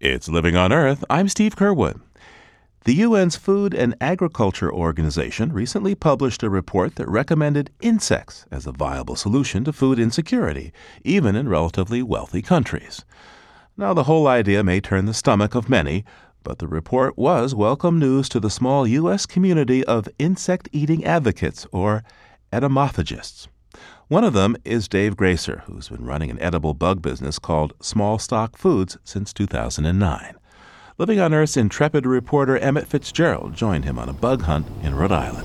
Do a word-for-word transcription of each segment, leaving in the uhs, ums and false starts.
It's Living on Earth. I'm Steve Curwood. The U N's Food and Agriculture Organization recently published a report that recommended insects as a viable solution to food insecurity, even in relatively wealthy countries. Now, the whole idea may turn the stomach of many, but the report was welcome news to the small U S community of insect-eating advocates, or entomophagists. One of them is Dave Gracer, who's been running an edible bug business called Small Stock Foods since two thousand nine. Living on Earth's intrepid reporter Emmett Fitzgerald joined him on a bug hunt in Rhode Island.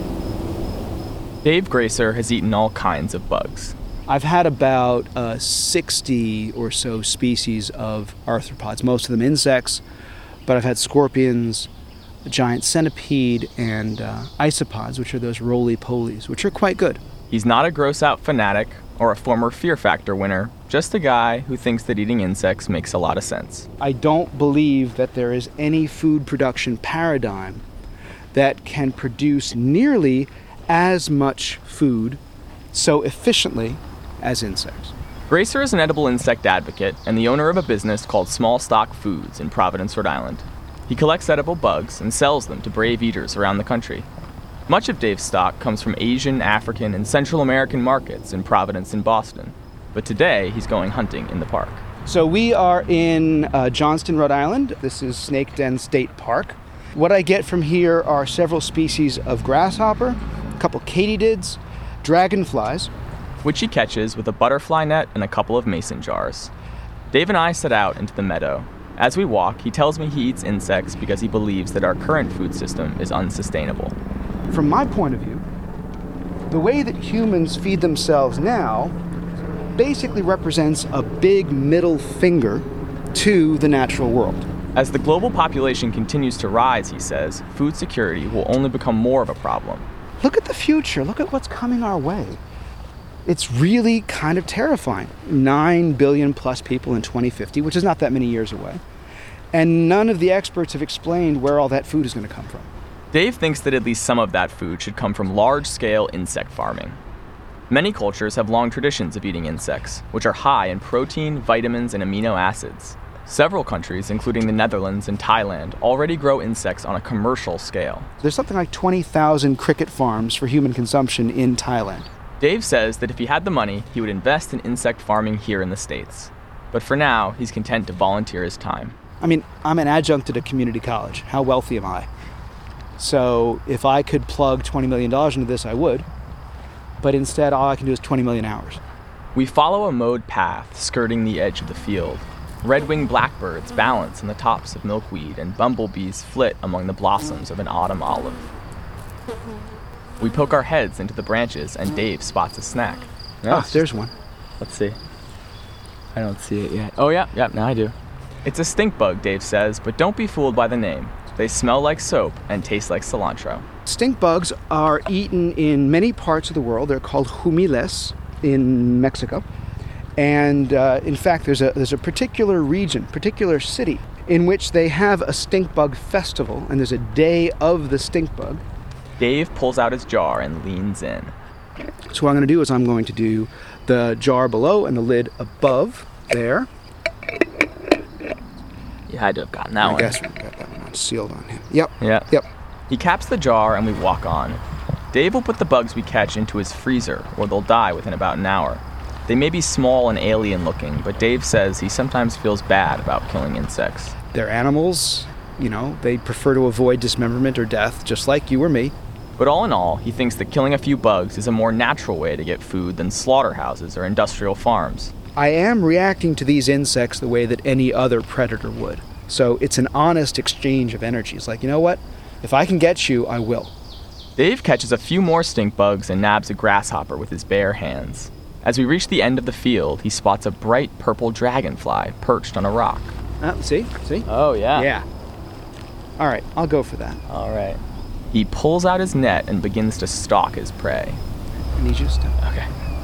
Dave Gracer has eaten all kinds of bugs. I've had about uh, sixty or so species of arthropods, most of them insects, but I've had scorpions, a giant centipede, and uh, isopods, which are those roly-polies, which are quite good. He's not a gross-out fanatic or a former Fear Factor winner, just a guy who thinks that eating insects makes a lot of sense. I don't believe that there is any food production paradigm that can produce nearly as much food so efficiently as insects. Gracer is an edible insect advocate and the owner of a business called Small Stock Foods in Providence, Rhode Island. He collects edible bugs and sells them to brave eaters around the country. Much of Dave's stock comes from Asian, African, and Central American markets in Providence and Boston. But today, he's going hunting in the park. So we are in uh, Johnston, Rhode Island. This is Snake Den State Park. What I get from here are several species of grasshopper, a couple katydids, dragonflies, which he catches with a butterfly net and a couple of mason jars. Dave and I set out into the meadow. As we walk, he tells me he eats insects because he believes that our current food system is unsustainable. From my point of view, the way that humans feed themselves now basically represents a big middle finger to the natural world. As the global population continues to rise, he says, food security will only become more of a problem. Look at the future. Look at what's coming our way. It's really kind of terrifying. Nine billion plus people in twenty fifty, which is not that many years away. And none of the experts have explained where all that food is going to come from. Dave thinks that at least some of that food should come from large-scale insect farming. Many cultures have long traditions of eating insects, which are high in protein, vitamins, and amino acids. Several countries, including the Netherlands and Thailand, already grow insects on a commercial scale. There's something like twenty thousand cricket farms for human consumption in Thailand. Dave says that if he had the money, he would invest in insect farming here in the States. But for now, he's content to volunteer his time. I mean, I'm an adjunct at a community college. How wealthy am I? So if I could plug twenty million dollars into this, I would. But instead, all I can do is twenty million hours. We follow a mowed path skirting the edge of the field. Red-winged blackbirds balance on the tops of milkweed, and bumblebees flit among the blossoms of an autumn olive. We poke our heads into the branches, and Dave spots a snack. Oh, there's one. Let's see. I don't see it yet. Oh, yeah, yeah, now I do. It's a stink bug, Dave says, but don't be fooled by the name. They smell like soap and taste like cilantro. Stink bugs are eaten in many parts of the world. They're called humiles in Mexico. And uh, in fact, there's a there's a particular region, particular city, in which they have a stink bug festival, and there's a day of the stink bug. Dave pulls out his jar and leans in. So what I'm going to do is I'm going to do the jar below and the lid above there. You had to have gotten that I one. I guess we got that one on, sealed on him. Yep. Yeah. Yep. He caps the jar and we walk on. Dave will put the bugs we catch into his freezer, or they'll die within about an hour. They may be small and alien looking, but Dave says he sometimes feels bad about killing insects. They're animals. You know, they prefer to avoid dismemberment or death, just like you or me. But all in all, he thinks that killing a few bugs is a more natural way to get food than slaughterhouses or industrial farms. I am reacting to these insects the way that any other predator would. So it's an honest exchange of energy. It's like, you know what? If I can get you, I will. Dave catches a few more stink bugs and nabs a grasshopper with his bare hands. As we reach the end of the field, he spots a bright purple dragonfly perched on a rock. Uh, see? See? Oh, yeah. Yeah. All right, I'll go for that. All right. He pulls out his net and begins to stalk his prey. I need you to stop. Okay.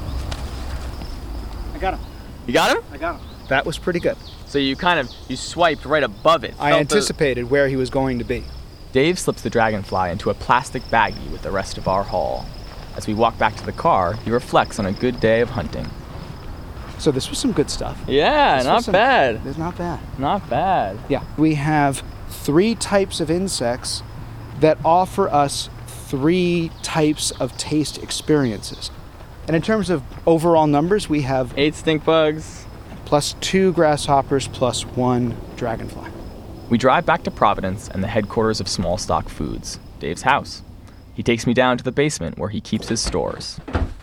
I got him. You got him? I got him. That was pretty good. So you kind of, you swiped right above it. I anticipated the... where he was going to be. Dave slips the dragonfly into a plastic baggie with the rest of our haul. As we walk back to the car, he reflects on a good day of hunting. So this was some good stuff. Yeah, This not was some- bad. It's not bad. Not bad. Yeah. We have three types of insects that offer us three types of taste experiences. And in terms of overall numbers, we have Eight stink bugs. plus two grasshoppers plus one dragonfly. We drive back to Providence and the headquarters of Small Stock Foods, Dave's house. He takes me down to the basement where he keeps his stores.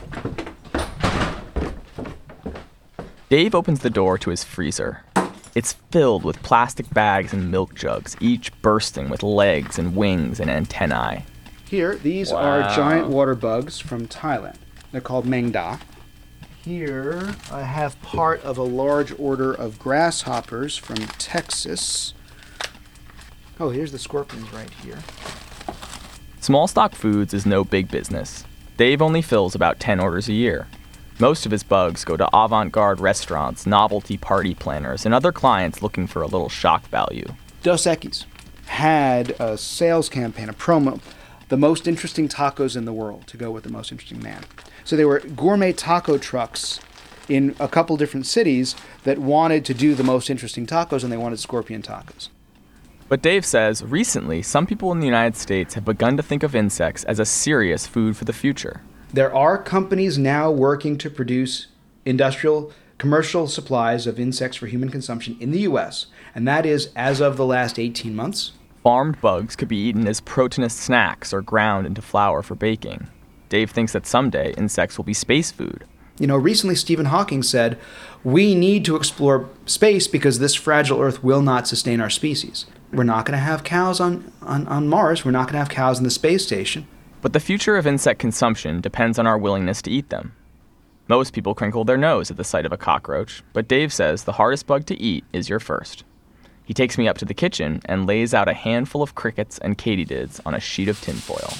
Dave opens the door to his freezer. It's filled with plastic bags and milk jugs, each bursting with legs and wings and antennae. Here, these Wow. are giant water bugs from Thailand. They're called mengda. Here, I have part of a large order of grasshoppers from Texas. Oh, here's the scorpions right here. Small Stock Foods is no big business. Dave only fills about ten orders a year. Most of his bugs go to avant-garde restaurants, novelty party planners, and other clients looking for a little shock value. Dos Equis had a sales campaign, a promo, the most interesting tacos in the world, to go with the most interesting man. So there were gourmet taco trucks in a couple different cities that wanted to do the most interesting tacos, and they wanted scorpion tacos. But Dave says recently some people in the United States have begun to think of insects as a serious food for the future. There are companies now working to produce industrial, commercial supplies of insects for human consumption in the U S, and that is as of the last eighteen months. Farmed bugs could be eaten as proteinous snacks or ground into flour for baking. Dave thinks that someday insects will be space food. You know, recently Stephen Hawking said, we need to explore space because this fragile Earth will not sustain our species. We're not going to have cows on, on, on Mars. We're not going to have cows in the space station. But the future of insect consumption depends on our willingness to eat them. Most people crinkle their nose at the sight of a cockroach, but Dave says the hardest bug to eat is your first. He takes me up to the kitchen and lays out a handful of crickets and katydids on a sheet of tinfoil.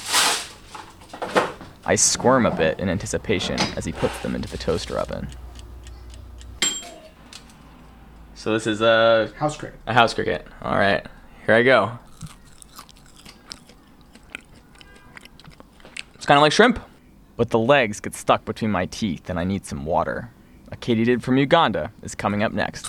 I squirm a bit in anticipation as he puts them into the toaster oven. So this is a, House cricket. a house cricket. All right, here I go. It's kind of like shrimp, but the legs get stuck between my teeth and I need some water. A katydid from Uganda is coming up next.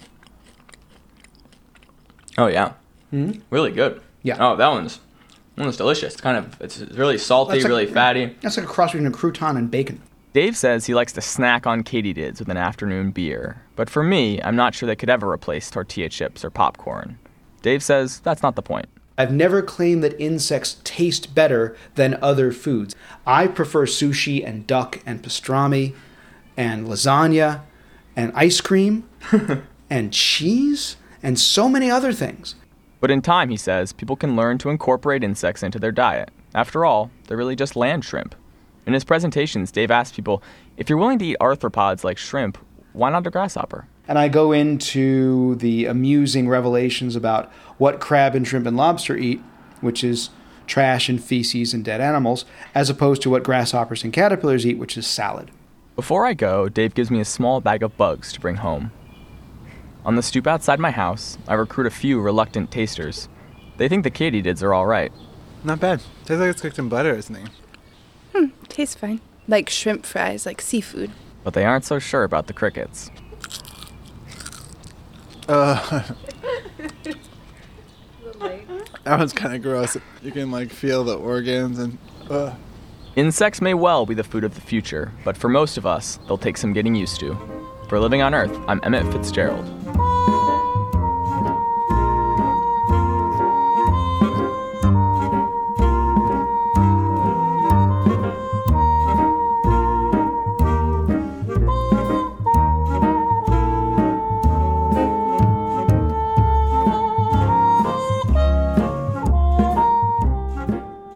Oh yeah, Mm-hmm. really good. Yeah. Oh, that one's that one's delicious. It's kind of it's really salty, That's like- really fatty. That's like a cross between a crouton and bacon. Dave says he likes to snack on katydids with an afternoon beer, but for me, I'm not sure they could ever replace tortilla chips or popcorn. Dave says that's not the point. I've never claimed that insects taste better than other foods. I prefer sushi and duck and pastrami and lasagna and ice cream and cheese and so many other things. But in time, he says, people can learn to incorporate insects into their diet. After all, they're really just land shrimp. In his presentations, Dave asks people, if you're willing to eat arthropods like shrimp, why not a grasshopper? And I go into the amusing revelations about what crab and shrimp and lobster eat, which is trash and feces and dead animals, as opposed to what grasshoppers and caterpillars eat, which is salad. Before I go, Dave gives me a small bag of bugs to bring home. On the stoop outside my house, I recruit a few reluctant tasters. They think the katydids are all right. Not bad. Tastes like it's cooked in butter, isn't it? Hmm, tastes fine. Like shrimp fries, like seafood. But they aren't so sure about the crickets. Uh, that one's kind of gross. You can like feel the organs and. Uh. Insects may well be the food of the future, but for most of us, they'll take some getting used to. For Living on Earth, I'm Emmett Fitzgerald.